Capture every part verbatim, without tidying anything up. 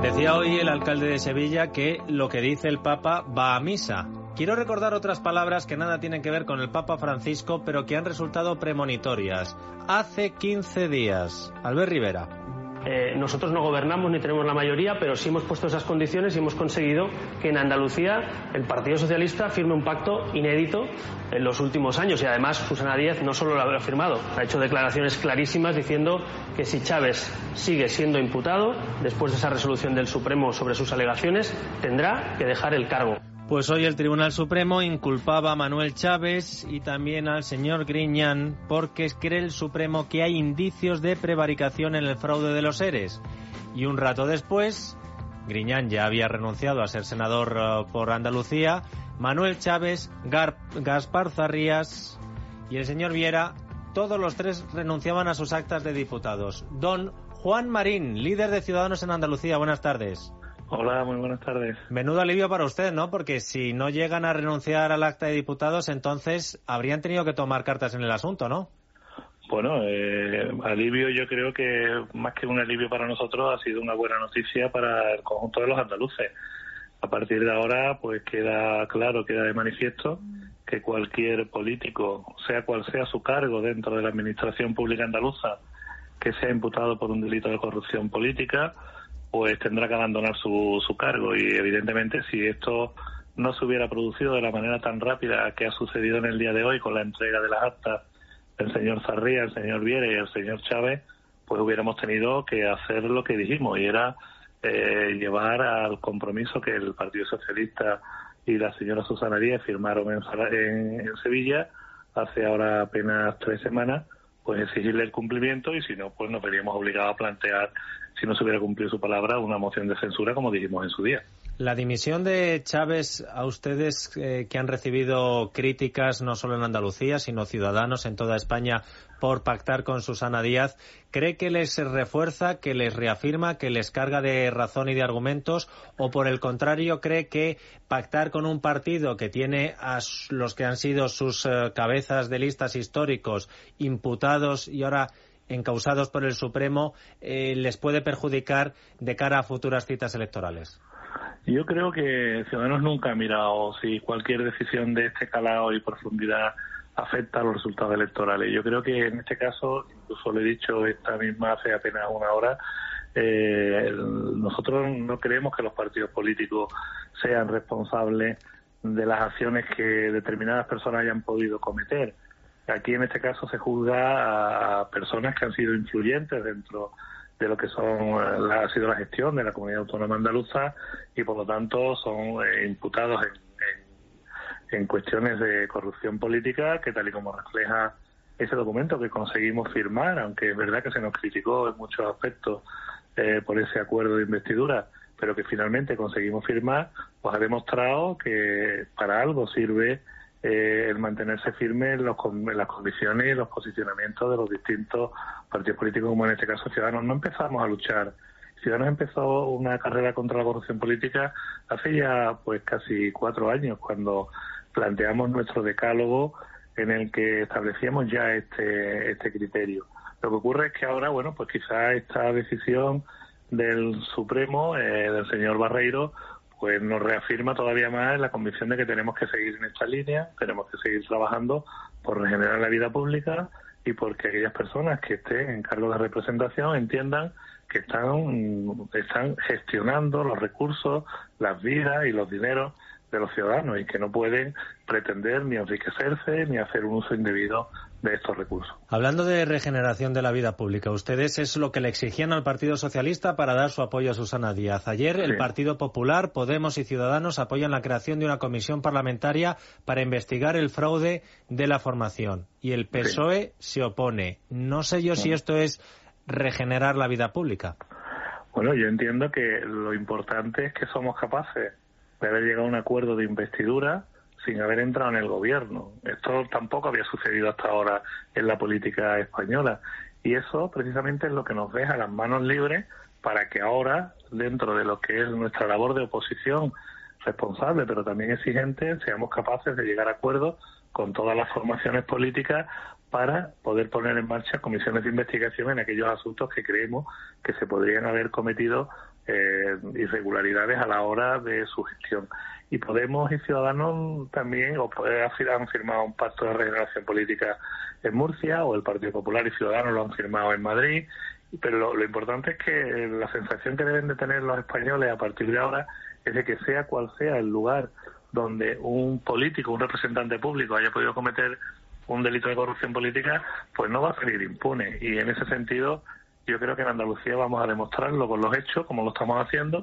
Decía hoy el alcalde de Sevilla que lo que dice el Papa va a misa. Quiero recordar otras palabras que nada tienen que ver con el Papa Francisco, pero que han resultado premonitorias. Hace quince días. Albert Rivera. Eh, nosotros no gobernamos ni tenemos la mayoría, pero sí hemos puesto esas condiciones y hemos conseguido que en Andalucía el Partido Socialista firme un pacto inédito en los últimos años. Y además Susana Díaz no solo lo ha firmado, ha hecho declaraciones clarísimas diciendo que si Chávez sigue siendo imputado, después de esa resolución del Supremo sobre sus alegaciones, tendrá que dejar el cargo. Pues hoy el Tribunal Supremo inculpaba a Manuel Chávez y también al señor Griñán porque cree el Supremo que hay indicios de prevaricación en el fraude de los ERES. Y un rato después, Griñán ya había renunciado a ser senador uh, por Andalucía, Manuel Chávez, Gar- Gaspar Zarrías y el señor Viera, todos los tres renunciaban a sus actas de diputados. Don Juan Marín, líder de Ciudadanos en Andalucía, buenas tardes. Hola, muy buenas tardes. Menudo alivio para usted, ¿no? Porque si no llegan a renunciar al acta de diputados, entonces habrían tenido que tomar cartas en el asunto, ¿no? Bueno, eh, alivio yo creo que más que un alivio para nosotros ha sido una buena noticia para el conjunto de los andaluces. A partir de ahora, pues queda claro, queda de manifiesto que cualquier político, sea cual sea su cargo dentro de la administración pública andaluza, que sea imputado por un delito de corrupción política, pues tendrá que abandonar su, su cargo. Y evidentemente si esto no se hubiera producido de la manera tan rápida que ha sucedido en el día de hoy con la entrega de las actas del señor Zarría, el señor Viera y el señor Chávez, pues hubiéramos tenido que hacer lo que dijimos, y era eh, llevar al compromiso que el Partido Socialista y la señora Susana Díaz firmaron en, en, en Sevilla hace ahora apenas tres semanas, pues exigirle el cumplimiento, y si no, pues nos veríamos obligados a plantear, si no se hubiera cumplido su palabra, una moción de censura, como dijimos en su día. La dimisión de Chávez, a ustedes eh, que han recibido críticas no solo en Andalucía, sino ciudadanos en toda España por pactar con Susana Díaz, ¿cree que les refuerza, que les reafirma, que les carga de razón y de argumentos, o por el contrario cree que pactar con un partido que tiene a los que han sido sus eh, cabezas de listas históricos imputados y ahora encausados por el Supremo eh, les puede perjudicar de cara a futuras citas electorales? Yo creo que Ciudadanos nunca ha mirado si cualquier decisión de este calado y profundidad afecta a los resultados electorales. Yo creo que en este caso, incluso lo he dicho esta misma hace apenas una hora, eh, el, nosotros no creemos que los partidos políticos sean responsables de las acciones que determinadas personas hayan podido cometer. Aquí en este caso se juzga a personas que han sido influyentes dentro de lo que son la, ha sido la gestión de la comunidad autónoma andaluza, y por lo tanto son eh, imputados en, en, en cuestiones de corrupción política, que tal y como refleja ese documento que conseguimos firmar, aunque es verdad que se nos criticó en muchos aspectos eh, por ese acuerdo de investidura, pero que finalmente conseguimos firmar, pues ha demostrado que para algo sirve Eh, el mantenerse firme en, los, en las condiciones y los posicionamientos de los distintos partidos políticos, como en este caso Ciudadanos. No empezamos a luchar. Ciudadanos empezó una carrera contra la corrupción política hace ya pues casi cuatro años, cuando planteamos nuestro decálogo en el que establecíamos ya este este criterio. Lo que ocurre es que ahora, bueno, pues quizá esta decisión del Supremo, eh, del señor Barreiro, pues nos reafirma todavía más en la convicción de que tenemos que seguir en esta línea, tenemos que seguir trabajando por regenerar la vida pública y porque aquellas personas que estén en cargo de representación entiendan que están, están gestionando los recursos, las vidas y los dineros de los ciudadanos, y que no pueden pretender ni enriquecerse ni hacer un uso indebido de estos recursos. Hablando de regeneración de la vida pública, ustedes es lo que le exigían al Partido Socialista para dar su apoyo a Susana Díaz. Ayer sí. El Partido Popular, Podemos y Ciudadanos apoyan la creación de una comisión parlamentaria para investigar el fraude de la formación, y el P S O E sí. se opone. No sé yo sí. si esto es regenerar la vida pública. Bueno, yo entiendo que lo importante es que somos capaces de haber llegado a un acuerdo de investidura sin haber entrado en el gobierno. Esto tampoco había sucedido hasta ahora en la política española, y eso precisamente es lo que nos deja las manos libres para que ahora, dentro de lo que es nuestra labor de oposición responsable pero también exigente, seamos capaces de llegar a acuerdos con todas las formaciones políticas para poder poner en marcha comisiones de investigación en aquellos asuntos que creemos que se podrían haber cometido eh, irregularidades a la hora de su gestión. Y Podemos y Ciudadanos también o han firmado un pacto de regeneración política en Murcia, o el Partido Popular y Ciudadanos lo han firmado en Madrid, pero lo, lo importante es que la sensación que deben de tener los españoles a partir de ahora es de que sea cual sea el lugar donde un político, un representante público haya podido cometer un delito de corrupción política, pues no va a salir impune. Y en ese sentido, yo creo que en Andalucía vamos a demostrarlo con los hechos, como lo estamos haciendo,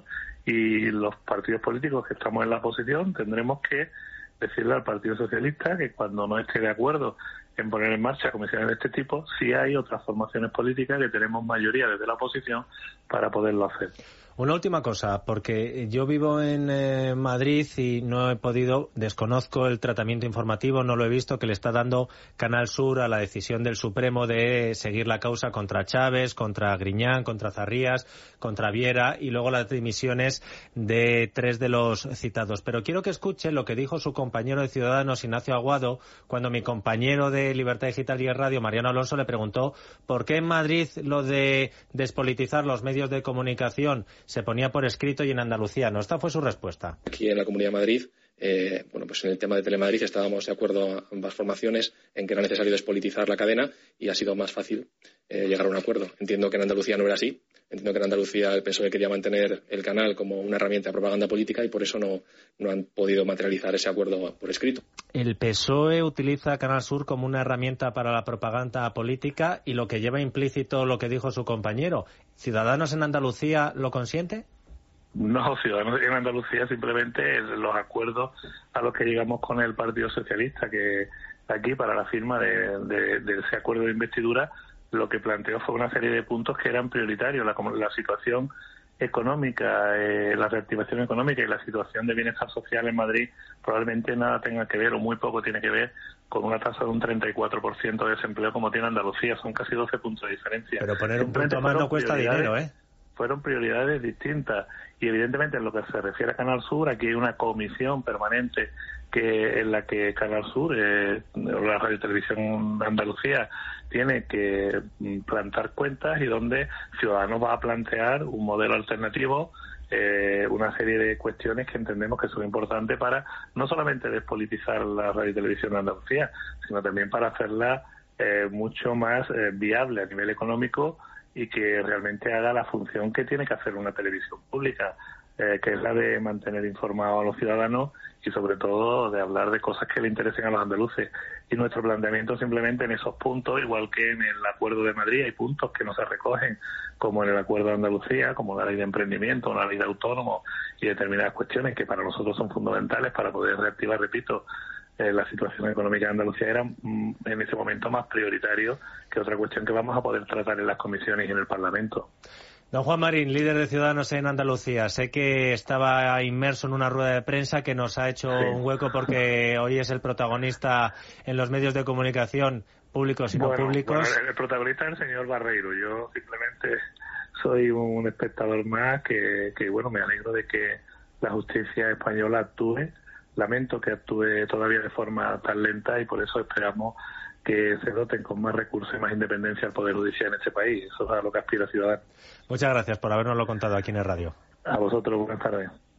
y los partidos políticos que estamos en la oposición tendremos que decirle al Partido Socialista que cuando no esté de acuerdo en poner en marcha comisiones de este tipo, sí hay otras formaciones políticas que tenemos mayoría desde la oposición para poderlo hacer. Una última cosa, porque yo vivo en eh, Madrid y no he podido, desconozco el tratamiento informativo, no lo he visto, que le está dando Canal Sur a la decisión del Supremo de seguir la causa contra Chávez, contra Griñán, contra Zarrías, contra Viera y luego las dimisiones de tres de los citados. Pero quiero que escuche lo que dijo su compañero de Ciudadanos, Ignacio Aguado, cuando mi compañero de Libertad Digital y Radio, Mariano Alonso, le preguntó por qué en Madrid lo de despolitizar los medios de comunicación se ponía por escrito y en Andalucía no. Esta fue su respuesta. Aquí en la Comunidad de Madrid, eh, bueno, pues en el tema de Telemadrid estábamos de acuerdo ambas formaciones en que era necesario despolitizar la cadena y ha sido más fácil eh, llegar a un acuerdo. Entiendo que en Andalucía no era así. Entiendo que en Andalucía el P S O E quería mantener el canal como una herramienta de propaganda política y por eso no, no han podido materializar ese acuerdo por escrito. El P S O E utiliza Canal Sur como una herramienta para la propaganda política y lo que lleva implícito lo que dijo su compañero. ¿Ciudadanos en Andalucía lo consiente? No, Ciudadanos en Andalucía simplemente los acuerdos a los que llegamos con el Partido Socialista, que aquí para la firma de, de, de ese acuerdo de investidura lo que planteó fue una serie de puntos que eran prioritarios, la, la situación económica, eh, la reactivación económica y la situación de bienestar social en Madrid probablemente nada tenga que ver o muy poco tiene que ver con una tasa de un treinta y cuatro por ciento de desempleo como tiene Andalucía, son casi doce puntos de diferencia. Pero poner un punto más no cuesta dinero, ¿eh? Fueron prioridades distintas y evidentemente en lo que se refiere a Canal Sur aquí hay una comisión permanente que en la que Canal Sur, eh, la Radio Televisión de Andalucía, tiene que plantar cuentas y donde Ciudadanos va a plantear un modelo alternativo, eh, una serie de cuestiones que entendemos que son importantes para no solamente despolitizar la Radio Televisión de Andalucía, sino también para hacerla eh, mucho más eh, viable a nivel económico y que realmente haga la función que tiene que hacer una televisión pública, eh, que es la de mantener informados a los ciudadanos y sobre todo de hablar de cosas que le interesen a los andaluces. Y nuestro planteamiento simplemente en esos puntos, igual que en el Acuerdo de Madrid, hay puntos que no se recogen, como en el Acuerdo de Andalucía, como la ley de emprendimiento, la ley de autónomos y determinadas cuestiones que para nosotros son fundamentales para poder reactivar, repito, Eh, la situación económica de Andalucía era mm, en ese momento más prioritario que otra cuestión que vamos a poder tratar en las comisiones y en el Parlamento. Don Juan Marín, líder de Ciudadanos en Andalucía, sé que estaba inmerso en una rueda de prensa que nos ha hecho sí. un hueco porque hoy es el protagonista en los medios de comunicación públicos y bueno, no públicos. Bueno, el protagonista es el señor Barreiro, yo simplemente soy un espectador más que, que bueno, me alegro de que la justicia española actúe. Lamento que actúe todavía de forma tan lenta y por eso esperamos que se doten con más recursos y más independencia al Poder Judicial en este país. Eso es a lo que aspira Ciudadanos. Muchas gracias por habernoslo contado aquí en el radio. A vosotros, buenas tardes.